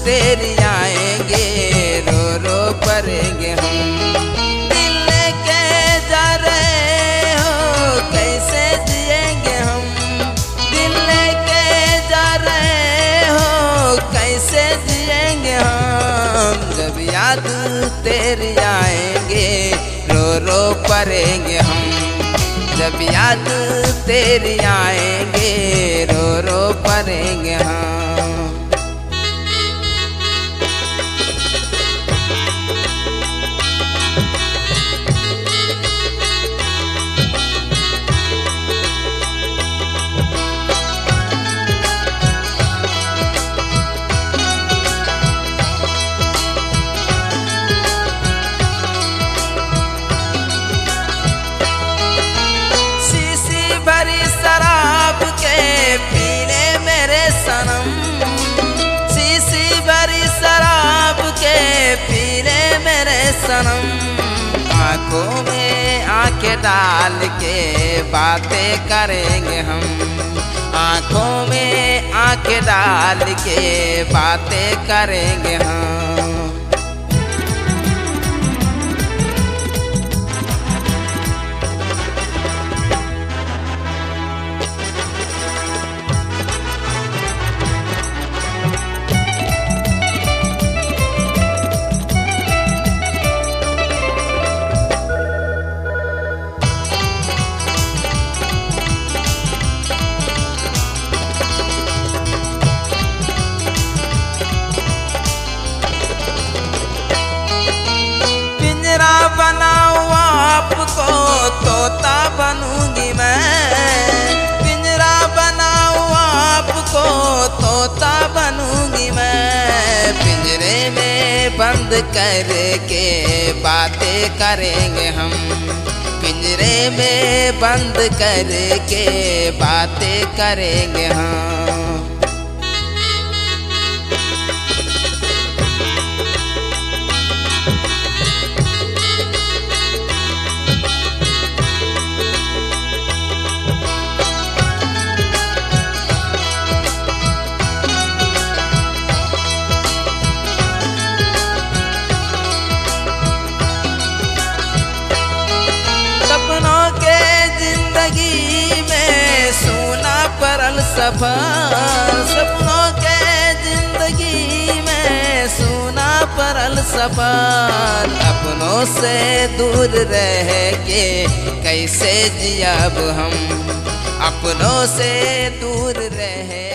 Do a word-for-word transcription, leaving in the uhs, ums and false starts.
तेरी आएंगे, रो रो पड़ेंगे हम। दिल लेके जा रहे हो कैसे जिएंगे हम, दिल लेके जा रहे हो कैसे जिएंगे हम। जब याद तेरी आएंगे, रो रो पड़ेंगे हम। जब याद तेरी आएंगे, रो रो पड़ेंगे हम। पीने मेरे सनम, शीशी भरी शराब के पीने मेरे सनम। आँखों में आँखें डाल के बातें करेंगे हम, आँखों में आँखें डाल के बातें करेंगे हम। बनाओ आपको तोता बनूंगी मैं, पिंजरा बनाओ आपको तोता बनूंगी मैं। पिंजरे में बंद करके बातें करेंगे हम, पिंजरे में बंद करके बातें करेंगे हम। परल सफर सपनों के जिंदगी में सुना परल सफर। अपनों से दूर रह के कैसे जियाब हम, अपनों से दूर रह